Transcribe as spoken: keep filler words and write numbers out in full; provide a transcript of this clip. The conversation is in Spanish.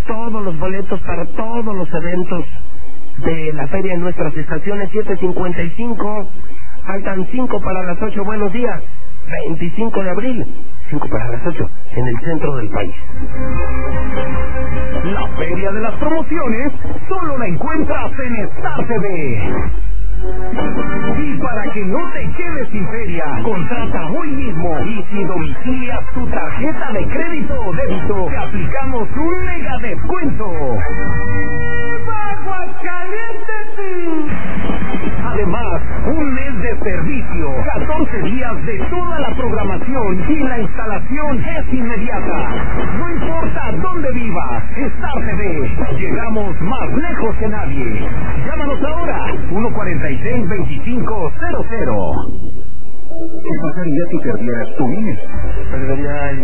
todos los boletos para todos los eventos de la feria en nuestras estaciones. Siete cincuenta y cinco, faltan cinco para las ocho. Buenos días. Veinticinco de abril, cinco para las ocho, en el centro del país. La feria de las promociones solo la encuentras en Star T V. Y para que no te quedes sin feria, contrata hoy mismo y si domicilias tu tarjeta de crédito o débito, te aplicamos un mega descuento. Además, un mes de servicio, catorce días de toda la programación y la instalación es inmediata. No importa dónde vivas, Star T V, llegamos más lejos que nadie. Llámanos ahora, uno cuarenta y seis, veinticinco cero cero. ¿Qué pasaría si perdieras tu I N E? Perdería el